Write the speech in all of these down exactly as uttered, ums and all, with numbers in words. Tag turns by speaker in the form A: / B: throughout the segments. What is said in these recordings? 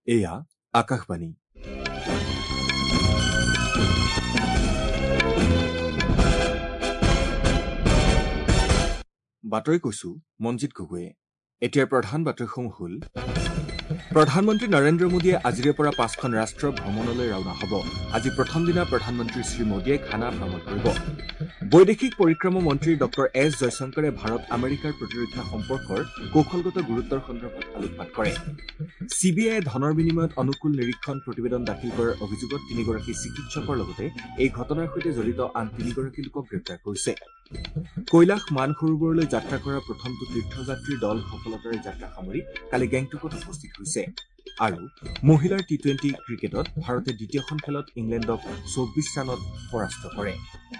A: এয়া আকাশবাণী। বাতৰি কৈছো মনজিত গগৈয়ে। এতিয়াৰ প্ৰধান বাতৰিসমূহ হ'ল প্ৰধানমন্ত্ৰী নৰেন্দ্ৰ মোদীয়ে আজিৰে পৰা পাঁচখন ৰাষ্ট্ৰ ভ্ৰমণলৈ ৰাওনা হ'ব। আজি প্ৰথম দিনা প্ৰধানমন্ত্ৰী শ্ৰীমোদীয়ে ঘানা ভ্ৰমণ কৰিব। বৈদেশিক পৰিক্ৰমা মন্ত্ৰী ড এছ জয়শংকৰে ভাৰত আমেৰিকাৰ প্ৰতিৰক্ষা সম্পৰ্কৰ কৌশলগত গুৰুত্বৰ সন্দৰ্ভত আলোকপাত কৰে। চি বি আইয়ে ধনৰ বিনিময়ত অনুকূল নিৰীক্ষণ প্ৰতিবেদন দাখিল কৰাৰ অভিযোগত তিনিগৰাকী চিকিৎসকৰ লগতে এই ঘটনাৰ সৈতে জড়িত আন তিনিগৰাকী লোকক গ্ৰেপ্তাৰ কৰিছে। কৈলাশ মানসৰোবৰলৈ যাত্ৰা কৰা প্ৰথমটো তীৰ্থযাত্ৰীৰ দল সফলতাৰে যাত্ৰা সামৰি কালি গেংটকত উপস্থিত হৈছে। আৰু মহিলাৰ টি টুৱেণ্টি ক্ৰিকেটত ভাৰতে দ্বিতীয়খন খেলত ইংলেণ্ডক চৌব্বিছ ৰানত পৰাস্ত কৰে।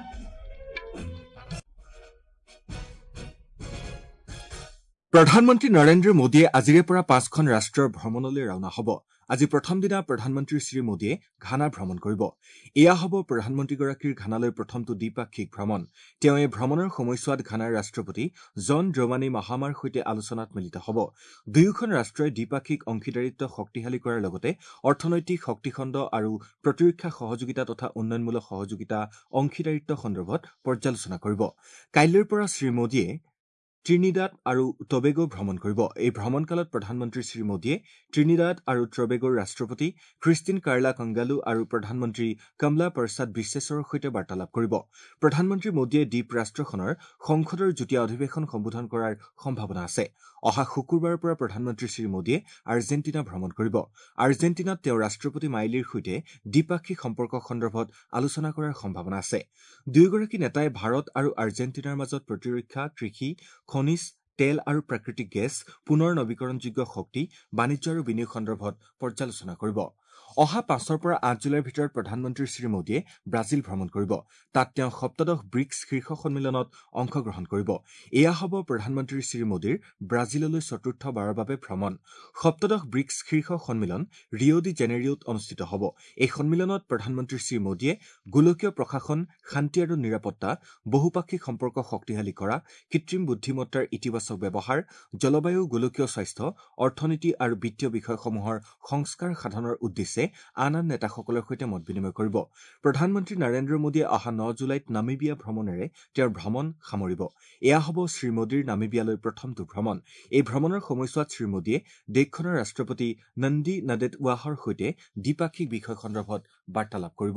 A: প্ৰধানমন্ত্ৰী নৰেন্দ্ৰ মোদীয়ে আজিৰে পৰা পাঁচখন ৰাষ্ট্ৰৰ ভ্ৰমণলৈ ৰাওনা হ'ব। আজি প্ৰথম দিনা প্ৰধানমন্ত্ৰী শ্ৰীমোদীয়ে ঘানা ভ্ৰমণ কৰিব। এয়া হ'ব প্ৰধানমন্ত্ৰীগৰাকীৰ ঘানালৈ প্ৰথমটো দ্বিপাক্ষিক ভ্ৰমণ। তেওঁ এই ভ্ৰমণৰ সময়ছোৱাত ঘানাৰ ৰাষ্ট্ৰপতি জন ড্ৰমানী মাহামাৰ সৈতে আলোচনাত মিলিত হ'ব। দুয়োখন ৰাষ্ট্ৰই দ্বিপাক্ষিক অংশীদাৰিত্ব শক্তিশালী কৰাৰ লগতে অৰ্থনৈতিক শক্তিখণ্ড আৰু প্ৰতিৰক্ষা সহযোগিতা তথা উন্নয়নমূলক সহযোগিতা অংশীদাৰিত্ব সন্দৰ্ভত পৰ্যালোচনা কৰিব। কাইলৈৰ পৰা শ্ৰীমোদীয়ে ত্ৰিনিদাদ আৰু টবেগো ভ্ৰমণ কৰিব। এই ভ্ৰমণকালত প্ৰধানমন্ত্ৰী শ্ৰীমোদীয়ে ত্ৰিনিদাদ আৰু টবেগোৰ ৰাষ্ট্ৰপতি ক্ৰিষ্টিন কাৰ্লা কংগালু আৰু প্ৰধানমন্ত্ৰী কমলা প্ৰসাদ বিশ্বেশ্বৰৰ সৈতে বাৰ্তালাপ কৰিব। প্ৰধানমন্ত্ৰী মোদীয়ে দ্বীপ ৰাষ্ট্ৰখনৰ সংসদৰ যুটীয়া অধিৱেশন সম্বোধন কৰাৰ সম্ভাৱনা আছে। অহা শুকুৰবাৰৰ পৰা প্ৰধানমন্ত্ৰী শ্ৰীমোদীয়ে আৰ্জেণ্টিনা ভ্ৰমণ কৰিব। আৰ্জেণ্টিনাত তেওঁ ৰাষ্ট্ৰপতি মাইলিৰ সৈতে দ্বিপাক্ষিক সম্পৰ্ক সন্দৰ্ভত আলোচনা কৰাৰ সম্ভাৱনা আছে। দুয়োগৰাকী নেতাই ভাৰত আৰু আৰ্জেণ্টিনাৰ মাজত প্ৰতিৰক্ষা, কৃষি, খনিজ তেল আৰু প্ৰাকৃতিক গেছ, পুনৰ নৱীকৰণযোগ্য শক্তি, বাণিজ্য আৰু বিনিয়োগ সন্দৰ্ভত পৰ্যালোচনা কৰিব। অহা পাঁচৰ পৰা আঠ জুলাইৰ ভিতৰত প্ৰধানমন্ত্ৰী শ্ৰীমোদীয়ে ব্ৰাজিল ভ্ৰমণ কৰিব। তাত তেওঁ সপ্তদশ ব্ৰিক্স শীৰ্ষ সন্মিলনত অংশগ্ৰহণ কৰিব। এয়া হ'ব প্ৰধানমন্ত্ৰী শ্ৰীমোদীৰ ব্ৰাজিললৈ চতুৰ্থবাৰৰ বাবে ভ্ৰমণ। সপ্তদশ ব্ৰিক্স শীৰ্ষ সন্মিলন ৰিঅ' ডি জেনেৰিঅ'ত অনুষ্ঠিত হ'ব। এই সন্মিলনত প্ৰধানমন্ত্ৰী শ্ৰীমোদীয়ে গোলকীয় প্ৰশাসন, শান্তি আৰু নিৰাপত্তা, বহুপাক্ষিক সম্পৰ্ক শক্তিশালী কৰা, কৃত্ৰিম বুদ্ধিমত্তাৰ ইতিবাচক ব্যৱহাৰ, জলবায়ু, গোলকীয় স্বাস্থ্য, অৰ্থনীতি আৰু বিত্তীয় বিষয়সমূহৰ সংস্কাৰ সাধনৰ উদ্দেশ্যে আন আন নেতাসকলৰ সৈতে মত বিনিময় কৰিব। প্ৰধানমন্ত্ৰী নৰেন্দ্ৰ মোদীয়ে অহা ন জুলাইত নামিবিয়া ভ্ৰমণেৰে তেওঁৰ ভ্ৰমণ সামৰিব। এয়া হ'ব শ্ৰীমোদীৰ নামিবিয়ালৈ প্ৰথমটো ভ্ৰমণ। এই ভ্ৰমণৰ সময়ছোৱাত শ্ৰীমোদীয়ে দেশখনৰ ৰাষ্ট্ৰপতি নন্দী নদেটৱাহৰ সৈতে দ্বিপাক্ষিক বিষয় সন্দৰ্ভত বাৰ্তালাপ কৰিব।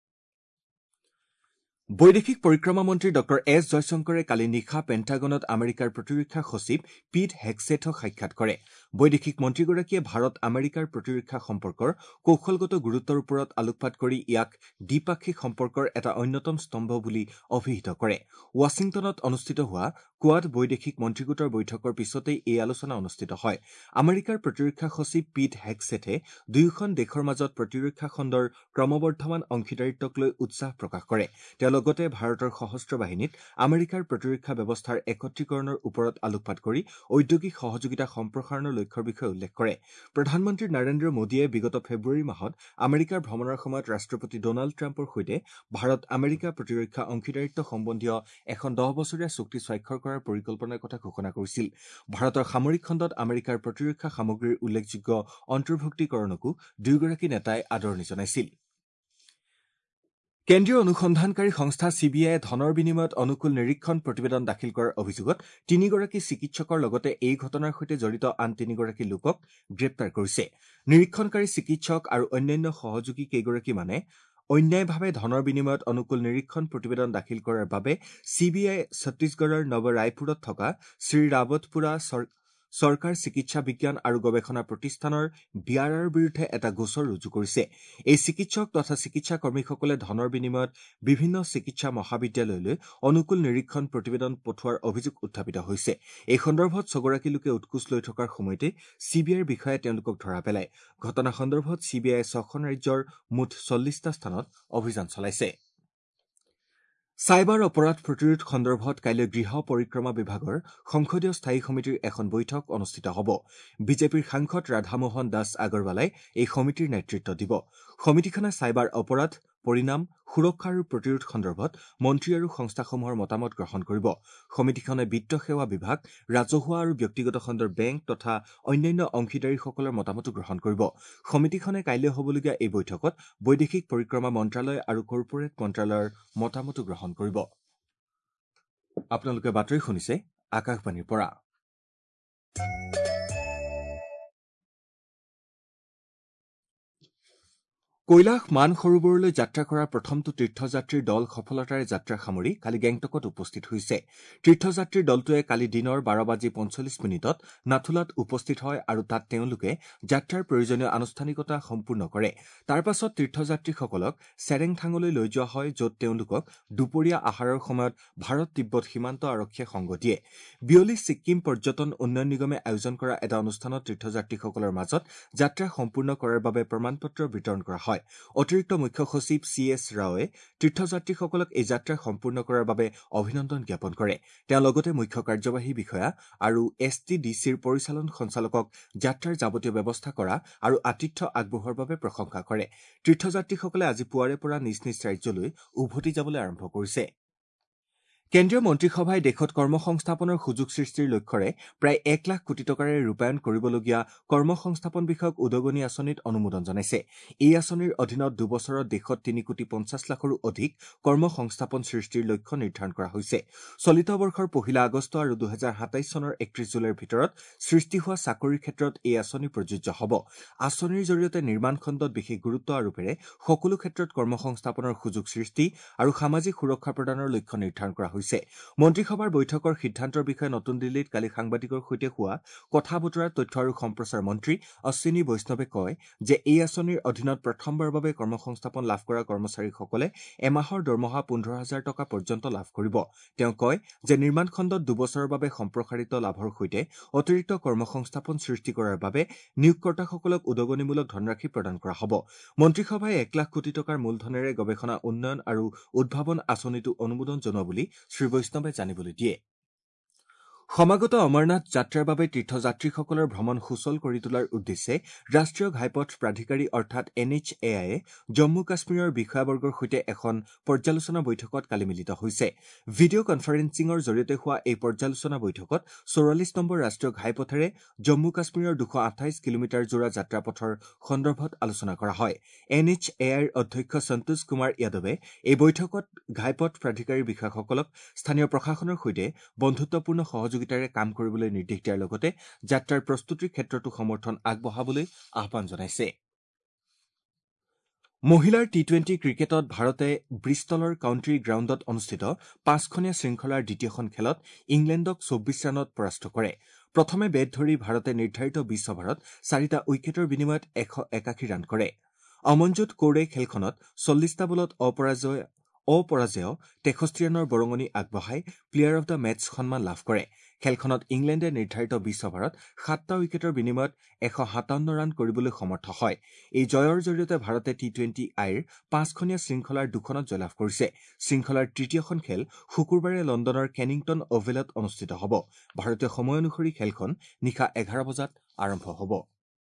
A: বৈদেশিক পৰিক্ৰমা মন্ত্ৰী ড এছ জয়শংকৰে কালি নিশা পেণ্টাগনত আমেৰিকাৰ প্ৰতিৰক্ষা সচিব পিট হেগছেথক সাক্ষাৎ কৰে। বৈদেশিক মন্ত্ৰীগৰাকীয়ে ভাৰত আমেৰিকাৰ প্ৰতিৰক্ষা সম্পৰ্কৰ কৌশলগত গুৰুত্বৰ ওপৰত আলোকপাত কৰি ইয়াক দ্বিপাক্ষিক সম্পৰ্কৰ এটা অন্যতম স্তম্ভ বুলি অভিহিত কৰে। ৱাশ্বিংটনত অনুষ্ঠিত হোৱা কোৱাড বৈদেশিক মন্ত্ৰীগোটৰ বৈঠকৰ পিছতেই এই আলোচনা অনুষ্ঠিত হয়। আমেৰিকাৰ প্ৰতিৰক্ষা সচিব পিট হেগছেথে দুয়োখন দেশৰ মাজত প্ৰতিৰক্ষা খণ্ডৰ ক্ৰমবৰ্ধমান অংশীদাৰিত্বক লৈ উৎসাহ প্ৰকাশ কৰে। তেওঁ লগতে ভাৰতৰ সশস্ত্ৰ বাহিনীত আমেৰিকাৰ প্ৰতিৰক্ষা ব্যৱস্থাৰ একত্ৰীকৰণৰ ওপৰত আলোকপাত কৰি ঔদ্যোগিক সহযোগিতা সম্প্ৰসাৰণৰ লক্ষ্যৰ বিষয়ে উল্লেখ কৰে। প্ৰধানমন্ত্ৰী নৰেন্দ্ৰ মোদীয়ে বিগত ফেব্ৰুৱাৰী মাহত আমেৰিকাৰ ভ্ৰমণৰ সময়ত ৰাষ্ট্ৰপতি ডনাল্ড ট্ৰাম্পৰ সৈতে ভাৰত আমেৰিকা প্ৰতিৰক্ষা অংশীদাৰিত্ব সম্বন্ধীয় এখন দহ বছৰীয়া চুক্তি স্বাক্ষৰ কৰাৰ পৰিকল্পনাৰ কথা ঘোষণা কৰিছিল। ভাৰতৰ সামৰিক খণ্ডত আমেৰিকাৰ প্ৰতিৰক্ষা সামগ্ৰীৰ উল্লেখযোগ্য অন্তৰ্ভুক্তিকৰণকো দুয়োগৰাকী নেতাই আদৰণি জনাইছিল। কেন্দ্ৰীয় অনুসন্ধানকাৰী সংস্থা চি বি আইয়ে ধনৰ বিনিময়ত অনুকূল নিৰীক্ষণ প্ৰতিবেদন দাখিল কৰাৰ অভিযোগত তিনিগৰাকী চিকিৎসকৰ লগতে এই ঘটনাৰ সৈতে জড়িত আন তিনিগৰাকী লোকক গ্ৰেপ্তাৰ কৰিছে। নিৰীক্ষণকাৰী চিকিৎসক আৰু অন্যান্য সহযোগী কেইগৰাকী মানে অন্যায়ভাৱে ধনৰ বিনিময়ত অনুকূল নিৰীক্ষণ প্ৰতিবেদন দাখিল কৰাৰ বাবে চি বি আই ছত্তীশগড়ৰ নৱ ৰায়পুৰত থকা শ্ৰী ৰাৱতপুৰা চৰকাৰ চিকিৎসা বিজ্ঞান আৰু গৱেষণা প্ৰতিষ্ঠানৰ বি আৰ আৰৰ বিৰুদ্ধে এটা গোচৰ ৰুজু কৰিছে। এই চিকিৎসক তথা চিকিৎসা কৰ্মীসকলে ধনৰ বিনিময়ত বিভিন্ন চিকিৎসা মহাবিদ্যালয়লৈ অনুকূল নিৰীক্ষণ প্ৰতিবেদন পঠোৱাৰ অভিযোগ উত্থাপিত হৈছে। এই সন্দৰ্ভত ছগৰাকী লোকে উৎকোচ লৈ থকাৰ সময়তে চি বি আইৰ বিষয়াই তেওঁলোকক ধৰা পেলায়। ঘটনা সন্দৰ্ভত চি বি আইয়ে ছখন ৰাজ্যৰ মুঠ চল্লিছটা স্থানত অভিযান চলাইছে। চাইবাৰ অপৰাধ প্ৰতিৰোধ সন্দৰ্ভত কাইলৈ গৃহ পৰিক্ৰমা বিভাগৰ সংসদীয় স্থায়ী সমিতিৰ এখন বৈঠক অনুষ্ঠিত হ'ব। বিজেপিৰ সাংসদ ৰাধামোহন দাস আগৰৱালাই এই সমিতিৰ নেতৃত্ব দিব। সমিতিখনে চাইবাৰ অপৰাধ, পৰিণাম সুৰক্ষা আৰু প্ৰতিৰোধ সন্দৰ্ভত মন্ত্ৰী আৰু সংস্থাসমূহৰ মতামত গ্ৰহণ কৰিব। সমিতিখনে বিত্ত সেৱা বিভাগ, ৰাজহুৱা আৰু ব্যক্তিগত খণ্ডৰ বেংক তথা অন্যান্য অংশীদাৰীসকলৰ মতামতো গ্ৰহণ কৰিব। সমিতিখনে কাইলৈ হ'বলগীয়া এই বৈঠকত বৈদেশিক পৰিক্ৰমা মন্ত্ৰালয় আৰু কৰ্পোৰেট মন্ত্ৰালয়ৰ মতামতো গ্ৰহণ কৰিব। আপোনালোকে বাতৰি শুনিছে আকাশবাণীৰ পৰা। কৈলাশ মানসৰোবৰলৈ যাত্ৰা কৰা প্ৰথমটো তীৰ্থযাত্ৰীৰ দল সফলতাৰে যাত্ৰা সামৰি কালি গেংটকত উপস্থিত হৈছে। তীৰ্থযাত্ৰীৰ দলটোৱে কালি দিনৰ বাৰ বাজি পঞ্চল্লিছ মিনিটত নাথুলাত উপস্থিত হয় আৰু তাত তেওঁলোকে যাত্ৰাৰ প্ৰয়োজনীয় আনুষ্ঠানিকতা সম্পূৰ্ণ কৰে। তাৰ পাছত তীৰ্থযাত্ৰীসকলক চেৰেংথাঙলৈ লৈ যোৱা হয়, য'ত তেওঁলোকক দুপৰীয়া আহাৰৰ সময়ত ভাৰত তিব্বত সীমান্ত আৰক্ষীয়ে সংগ দিয়ে। বিয়লি ছিক্কিম পৰ্যটন উন্নয়ন নিগমে আয়োজন কৰা এটা অনুষ্ঠানত তীৰ্থযাত্ৰীসকলৰ মাজত যাত্ৰা সম্পূৰ্ণ কৰাৰ বাবে প্ৰমাণপত্ৰ বিতৰণ কৰা হয়। অতিৰিক্ত মুখ্য সচিব চি এছ ৰাওৱে তীৰ্থযাত্ৰীসকলক এই যাত্ৰা সম্পূৰ্ণ কৰাৰ বাবে অভিনন্দন জ্ঞাপন কৰে। তেওঁ লগতে মুখ্য কাৰ্যবাহী বিষয়া আৰু এছ টি ডি চিৰ পৰিচালন সঞ্চালকক যাত্ৰাৰ যাৱতীয় ব্যৱস্থা কৰা আৰু আতিথ্য আগবঢ়োৱাৰ বাবে প্ৰশংসা কৰে। তীৰ্থযাত্ৰীসকলে আজি পুৱাৰে পৰা নিজ নিজ ৰাজ্যলৈ উভতি যাবলৈ আৰম্ভ কৰিছে। কেন্দ্ৰীয় মন্ত্ৰীসভাই দেশত কৰ্মসংস্থাপনৰ সুযোগ সৃষ্টিৰ লক্ষ্যৰে প্ৰায় এক লাখ কোটি টকাৰে ৰূপায়ণ কৰিবলগীয়া কৰ্মসংস্থাপন বিষয়ক উদগনি আঁচনিত অনুমোদন জনাইছে। এই আঁচনিৰ অধীনত দুবছৰত দেশত তিনি কোটি পঞ্চাছ লাখৰো অধিক কৰ্মসংস্থাপন সৃষ্টিৰ লক্ষ্য নিৰ্ধাৰণ কৰা হৈছে। চলিত বৰ্ষৰ পহিলা আগষ্ট আৰু দুহেজাৰ সাতাইছ চনৰ একত্ৰিশ জুলাইৰ ভিতৰত সৃষ্টি হোৱা চাকৰিৰ ক্ষেত্ৰত এই আঁচনি প্ৰযোজ্য হ'ব। আঁচনিৰ জৰিয়তে নিৰ্মাণ খণ্ডত বিশেষ গুৰুত্ব আৰোপেৰে সকলো ক্ষেত্ৰত কৰ্মসংস্থাপনৰ সুযোগ সৃষ্টি আৰু সামাজিক সুৰক্ষা প্ৰদানৰ লক্ষ্য নিৰ্ধাৰণ কৰা হৈছে। মন্ত্ৰীসভাৰ বৈঠকৰ সিদ্ধান্তৰ বিষয়ে নতুন দিল্লীত কালি সাংবাদিকৰ সৈতে হোৱা কথা বতৰাত তথ্য আৰু সম্প্ৰচাৰ মন্ত্ৰী অশ্বিনী বৈষ্ণৱে কয় যে এই আঁচনিৰ অধীনত প্ৰথমবাৰৰ বাবে কৰ্মসংস্থাপন লাভ কৰা কৰ্মচাৰীসকলে এমাহৰ দৰমহা পোন্ধৰ হাজাৰ টকা পৰ্যন্ত লাভ কৰিব। তেওঁ কয় যে নিৰ্মাণ খণ্ডত দুবছৰৰ বাবে সম্প্ৰসাৰিত লাভৰ সৈতে অতিৰিক্ত কৰ্মসংস্থাপন সৃষ্টি কৰাৰ বাবে নিয়োগকৰ্তাসকলক উদগনিমূলক ধনৰাশি প্ৰদান কৰা হ'ব। মন্ত্ৰীসভাই এক লাখ কোটি টকাৰ মূলধনেৰে গৱেষণা উন্নয়ন আৰু উদ্ভাৱন আঁচনিটো অনুমোদন জনোৱা বুলি শ্ৰী বৈষ্ণৱে জানিবলৈ দিয়ে। সমাগত অমৰনাথ যাত্ৰাৰ বাবে তীৰ্থযাত্ৰীসকলৰ ভ্ৰমণ সুচল কৰি তোলাৰ উদ্দেশ্যে ৰাষ্ট্ৰীয় ঘাইপথ প্ৰাধিকাৰী অৰ্থাৎ এন এইচ এ আইয়ে জম্মু কাশ্মীৰৰ বিষয়াবৰ্গৰ সৈতে এখন পৰ্যালোচনা বৈঠকত কালি মিলিত হৈছে। ভিডিঅ' কনফাৰেন্সিঙৰ জৰিয়তে হোৱা এই পৰ্যালোচনা বৈঠকত চৌৰাল্লিছ নম্বৰ ৰাষ্ট্ৰীয় ঘাইপথেৰে জম্মু কাশ্মীৰৰ দুশ আঠাইছ কিলোমিটাৰ জোৰা যাত্ৰাপথৰ সন্দৰ্ভত আলোচনা কৰা হয়। এন এইচ এ আইৰ অধ্যক্ষ সন্তোষ কুমাৰ যাদৱে এই বৈঠকত ঘাইপথ প্ৰাধিকাৰীৰ বিষয়াসকলক স্থানীয় প্ৰশাসনৰ সৈতে বন্ধুত্বপূৰ্ণ সহযোগিতাৰে কাম কৰিবলৈ নিৰ্দেশ দিয়াৰ লগতে যাত্ৰাৰ প্ৰস্তুতিৰ ক্ষেত্ৰতো সমৰ্থন আগবঢ়াবলৈ আহ্বান জনাইছে। মহিলাৰ টি টুৱেণ্টি ক্ৰিকেটত ভাৰতে ব্ৰিষ্টলৰ কাউণ্ট্ৰি গ্ৰাউণ্ডত অনুষ্ঠিত পাঁচখনীয়া শৃংখলাৰ দ্বিতীয়খন খেলত ইংলেণ্ডক চৌব্বিছ ৰানত পৰাস্ত কৰে। প্ৰথমে বেট ধৰি ভাৰতে নিৰ্ধাৰিত বিছ অভাৰত চাৰিটা উইকেটৰ বিনিময়ত এশ একাশী ৰান কৰে। অমনজোত কৌৰে খেলখনত চল্লিছটা বলত অপৰাজয় অপৰাজেয় তেষষ্ঠি ৰানৰ বৰঙণি আগবঢ়াই প্লেয়াৰ অব দ্য মেচ সন্মান লাভ কৰে। খেলখনত ইংলেণ্ডে নিৰ্ধাৰিত বিছ অভাৰত সাতটা উইকেটৰ বিনিময়ত এশ সাতাৱন্ন ৰান কৰিবলৈ সমৰ্থ হয়। এই জয়ৰ জৰিয়তে ভাৰতে টি টুৱেণ্টি আইৰ পাঁচখনীয়া শৃংখলাৰ দুখনত জয়লাভ কৰিছে। শৃংখলাৰ তৃতীয়খন খেল শুকুৰবাৰে লণ্ডনৰ কেনিংটন অভেলত অনুষ্ঠিত হ'ব। ভাৰতীয় সময় অনুসৰি খেলখন নিশা এঘাৰ বজাত আৰম্ভ হ'ব।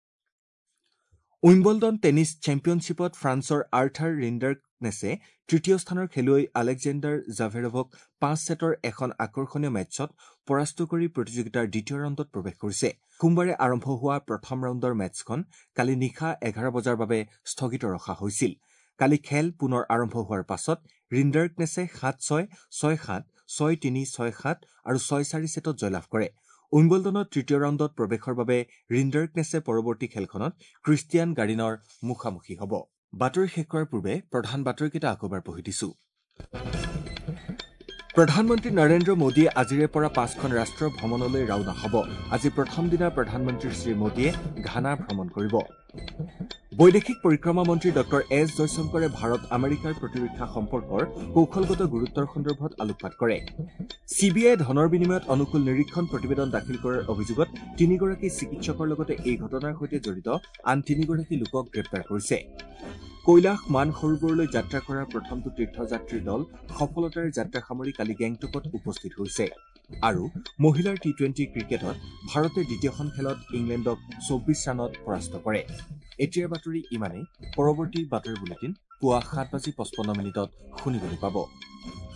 A: উইম্বলডন টেনিছ চেম্পিয়নশ্বিপত ফ্ৰান্সৰ আৰ্থাৰ ৰিণ্ডাৰকনেছে তৃতীয় স্থানৰ খেলুৱৈ আলেকজেণ্ডাৰ জাভেৰভক পাঁচ ছেটৰ এখন আকৰ্ষণীয় মেচত পৰাস্ত কৰি প্ৰতিযোগিতাৰ দ্বিতীয় ৰাউণ্ডত প্ৰৱেশ কৰিছে। সোমবাৰে আৰম্ভ হোৱা প্ৰথম ৰাউণ্ডৰ মেচখন কালি নিশা এঘাৰ বজাৰ বাবে স্থগিত ৰখা হৈছিল। কালি খেল পুনৰ আৰম্ভ হোৱাৰ পাছত ৰিণ্ডাৰকনেছে সাত ছয়, ছয় সাত, ছয় তিনি, ছয় সাত আৰু ছয় চাৰি ছেটত জয়লাভ কৰে। উইম্বলডনত তৃতীয় ৰাউণ্ডত প্ৰৱেশৰ বাবে ৰিণ্ডাৰকনেছে পৰৱৰ্তী খেলখনত ক্ৰিষ্টিয়ান গাৰিনৰ মুখামুখি হ'ব। বাতৰি শেষ কৰাৰ পূৰ্বে প্ৰধান বাতৰিকেইটা আকৌ এবাৰ পঢ়ি দিছো। প্ৰধানমন্ত্ৰী নৰেন্দ্ৰ মোদীয়ে আজিৰে পৰা পাঁচখন ৰাষ্ট্ৰৰ ভ্ৰমণলৈ ৰাওনা হ'ব। আজি প্ৰথম দিনা প্ৰধানমন্ত্ৰী শ্ৰীমোদীয়ে ঘানা ভ্ৰমণ কৰিব। বৈদেশিক পৰিক্ৰমা মন্ত্ৰী ডক্টৰ এছ জয়শংকৰে ভাৰত আমেৰিকাৰ প্ৰতিৰক্ষা সম্পৰ্কৰ কৌশলগত গুৰুত্বৰ সন্দৰ্ভত আলোকপাত কৰে। চি বি আইয়ে ধনৰ বিনিময়ত অনুকূল নিৰীক্ষণ প্ৰতিবেদন দাখিল কৰাৰ অভিযোগত তিনিগৰাকী চিকিৎসকৰ লগতে এই ঘটনাৰ সৈতে জড়িত আন তিনিগৰাকী লোকক গ্ৰেপ্তাৰ কৰিছে। কৈলাশ মানসৰোবৰলৈ যাত্ৰা কৰা প্ৰথমটো তীৰ্থযাত্ৰীৰ দল সফলতাৰে যাত্ৰা সামৰি কালি গেংটকত উপস্থিত হৈছে। আৰু মহিলাৰ টি টুৱেণ্টি ক্ৰিকেটত ভাৰতে দ্বিতীয়খন খেলত ইংলেণ্ডক চৌব্বিছ ৰানত পৰাস্ত কৰে। এতিয়াৰ বাতৰি ইমানেই। পৰৱৰ্তী বাতৰি বুলেটিন পুৱা সাত বাজি পঁচপন্ন মিনিটত শুনিবলৈ পাব।